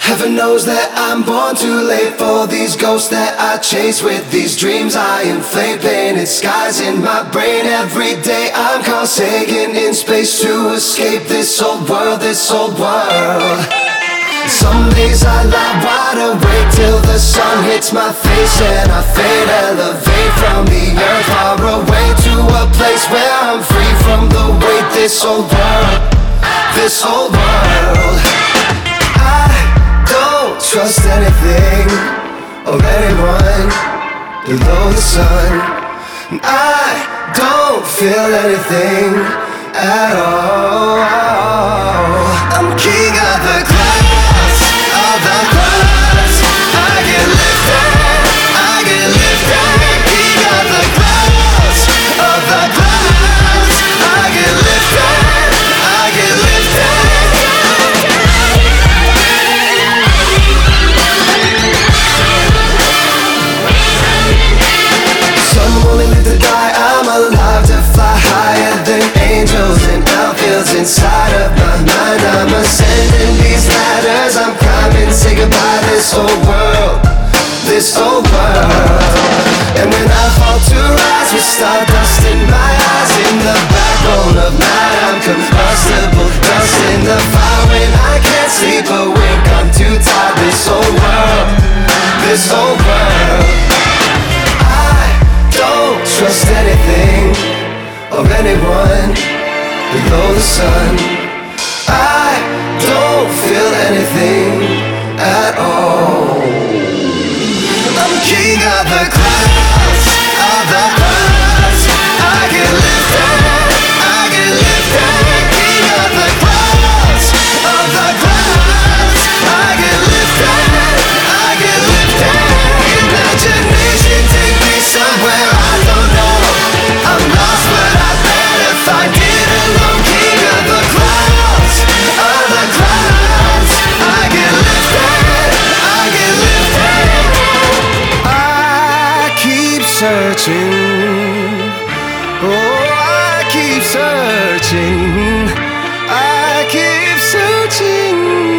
Heaven knows that I'm born too late for these ghosts that I chase. With these dreams I inflate, painted skies in my brain. Every day I'm Carl Sagan in space to escape this old world, this old world. Some days I lie wide awake till the sun hits my face and I fade, elevate from the earth far away to a place where I'm free from the weight. This old world, this old world. I don't trust anything or anyone below the sun. I don't feel anything at all. I'm king of the clouds, of the clouds. I get lifted, I get lifted. King of the clouds, of the clouds. I get lifted, I get lifted. Some only live to die, I'm alive to fly higher than angels and outfields inside of my mind. I'm ascending these ladders, I'm climbing, say goodbye this old world, this old world. And when I fall to rise with stardust in my eyes, in the backbone of night I'm combustible, dust in the fire when I can't sleep a wink, I'm too tired. This old world, this old world. Don't trust anything or anyone below the sun. I don't feel anything at all. I'm king of the clouds, of the clouds. I get lifted, I get lifted. King of the clouds, of the clouds. I get lifted, I get lifted. Imagination take me somewhere I don't know. I'm lost but I better find it alone. King of the clouds, of the clouds. I get lifted, I get lifted. I keep searching, oh I keep searching, I keep searching.